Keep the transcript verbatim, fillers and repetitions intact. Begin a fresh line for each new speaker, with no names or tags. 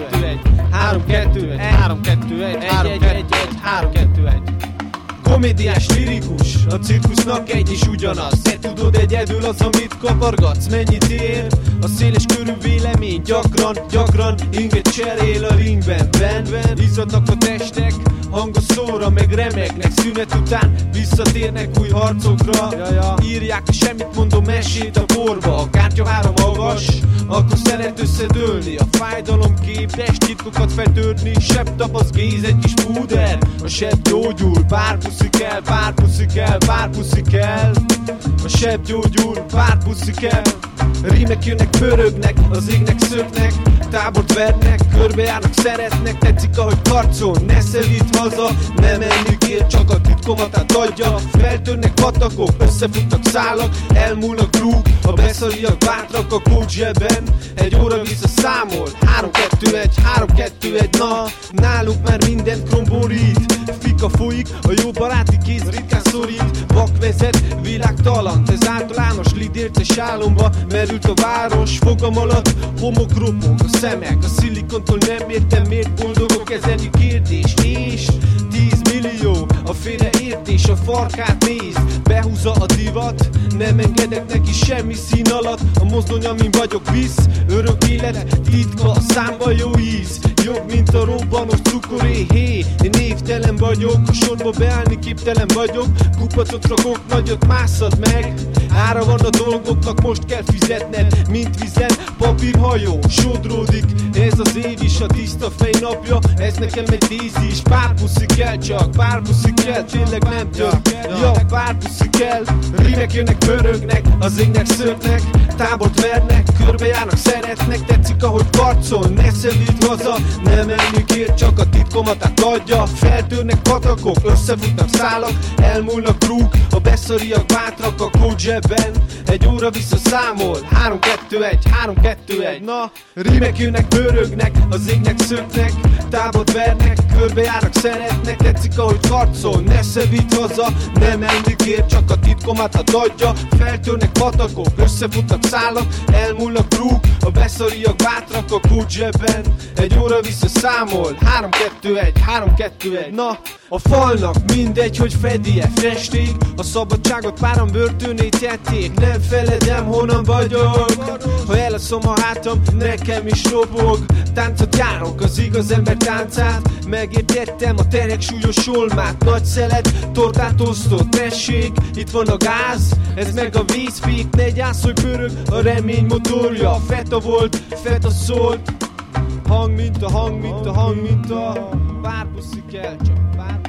kettő, egy, három, kettő, egy, három, kettő, egy, három, kettő, egy, három, kettő, egy. Komédiás, lirikus, a cirkusznak egy is ugyanaz. Te tudod egyedül az, amit kapargatsz, mennyit ér? A széles körű vélemény gyakran, gyakran inget cserél a ringben. Ben, ben, izzadnak a testek, hangos szóra meg remegnek. Szünet után visszatérnek új harcokra. ja, ja. Írják a semmit mondó mesét a porba. A kártya három magas, akkor szeret összedőlni. A fájdalom képes titkokat feltörni. Sebb tapasz géz, egy kis púder. A sebb gyógyul, bár puszi kell, bár puszi kell, bár puszi kell. A sebb gyógyul, bár puszi kell. Rímek jönnek, pörögnek, az égnek szöknek. Tábort vernek, körbejárnak, szeretnek. Tetszik, ahogy karcol, ne szelíd haza. Nem menni kér, csak a titkomat átadja. Feltörnek patakok, összefutnak szálak. Elmúlnak rúg, a beszariak bátrak a kód zsebben. Egy óra visszaszámol, három, kettő, egy, három, kettő, egy. Na, náluk már minden kromborít. Fika folyik, a jó baráti kéz ritkán szorít. Vak vezet, világtalant, ez általános lidérces álomba merült a város. Fogam alatt homok ropog, a szemek, a szilikontól nem értem, miért boldogok, ez egy kérdés. És tíz millió, a félreértés, a farkát néz, behúzza a divat, nem engedek neki semmi szín alatt. A mozdony, amin vagyok, visz, örök élet, titka, a számba jó íz. Jobb, mint a robbanos cukoré, hé, én névtelen vagyok, a sorba beállni képtelen vagyok. Kupacot rakok, nagyot másszad meg, ára van a dolgoknak, most kell fizetned, mint vizen, papírhajó, sodródik. Ez az év is a tiszta fej napja, ez nekem egy dézi is. Pár puszi kell csak, pár puszi kell, tényleg nem több. Ja, pár puszi kell, rímek jönnek, pörögnek, az égnek szöknek. Tábort vernek, körbejárnak, szeretnek. Tetszik, ahogy karcol, ne szelíd haza. Nem menni kér, csak a titkomat átadja. Feltörnek patakok, összefutnak szálak. Elmúlnak rúg, a beszariak bátrak a kód zsebben. Egy óra visszaszámol, három, kettő, egy, három, kettő, egy. Na, rímek jönnek, pörögnek, az égnek szöknek. Tábort vernek, körbejárnak, szeretnek. Tetszik, ahogy karcol, ne szelíd haza. Nem menni kér, csak a titkomat átadja. Feltörnek patakok, összefutnak szálak. Elmúlnak rúg, a beszariak bátrak a kód zsebben. Egy óra visszaszámol, három, kettő, egy, három, kettő, egy. Na, a falnak mindegy, hogy fedi-e festék. A szabadságot páran börtönét tették. Nem feledem, honnan vagyok. Ha elaszom a hátam, nekem is robog. Táncot járok, az igaz ember táncát. Megértettem a terek súlyos solmát. Nagy szelet, tortát osztott, tessék. Itt van a gáz, ez meg a vízfék. Ne gyászolj, pörög a remény motorja. Feta volt, feta szólt. Hang mint a hang, mint a hang, mint a pár puszi kell, csak pár